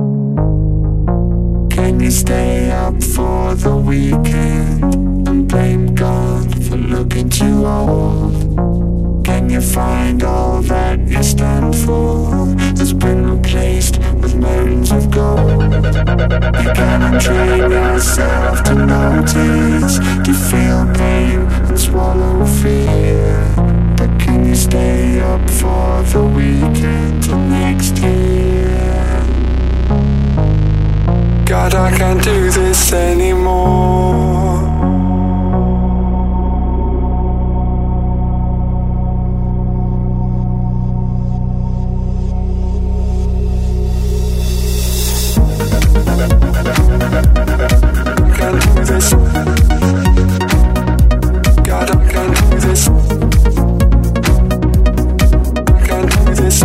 Can you stay up for the weekend and blame God for looking too old? Can you find all that you stand for has been replaced with mountains of gold? You can train yourself to notice, to feel pain and swallow fear. But can you stay up for the weekend till next year? God, I can't do this anymore. Can't do this. God, I can't do this. Can't do this.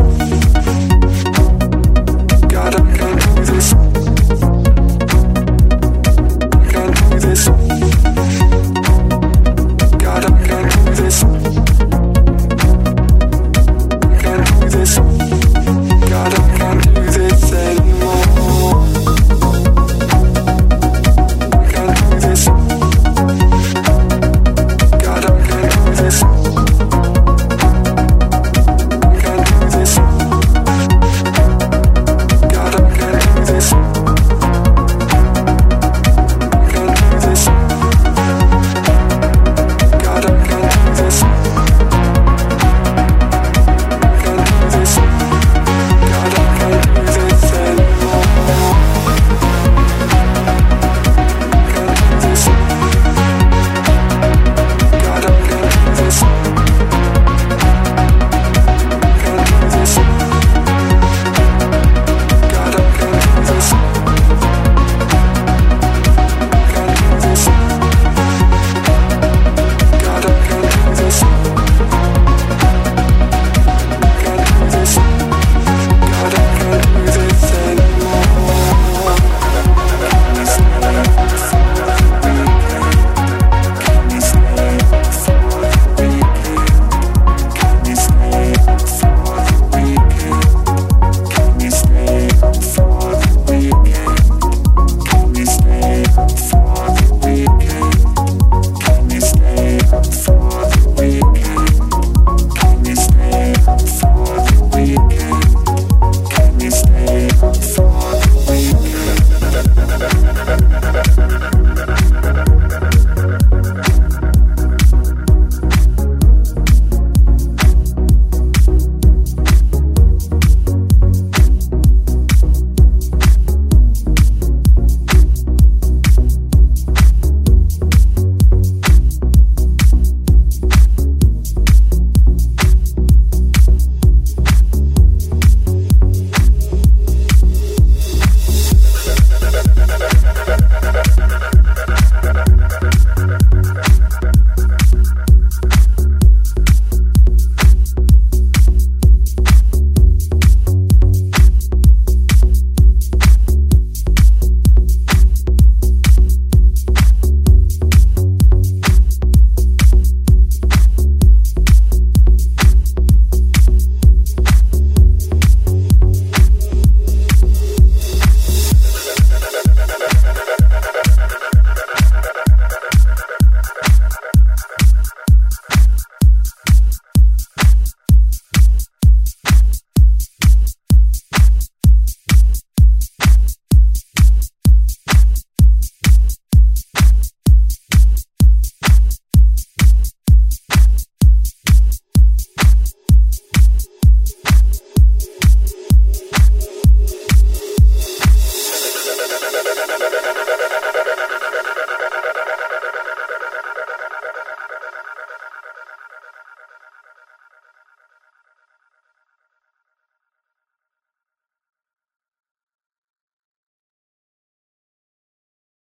God, I can't do this. Can't do this. God, I can't do this. Can't do this. God, I can't do this anymore. Can't do this. God, I can't do this. Can't do this. God, I can't do this. Can't do this. God, I can't do this. Can't do this. God, I can't do this anymore. Can't do this. God, I can't do this. Can't do this. God, I can't do this. Can't do this. God, I can't do this. Can't do this. God, I can't do this anymore. Can you stay up for the weekend? Can you stay up for the weekend? Can you stay up for the weekend? Can you stay up for the weekend? Can you stay up for the weekend? Can you stay up for the weekend? Can you stay up for the weekend? Can you stay up for the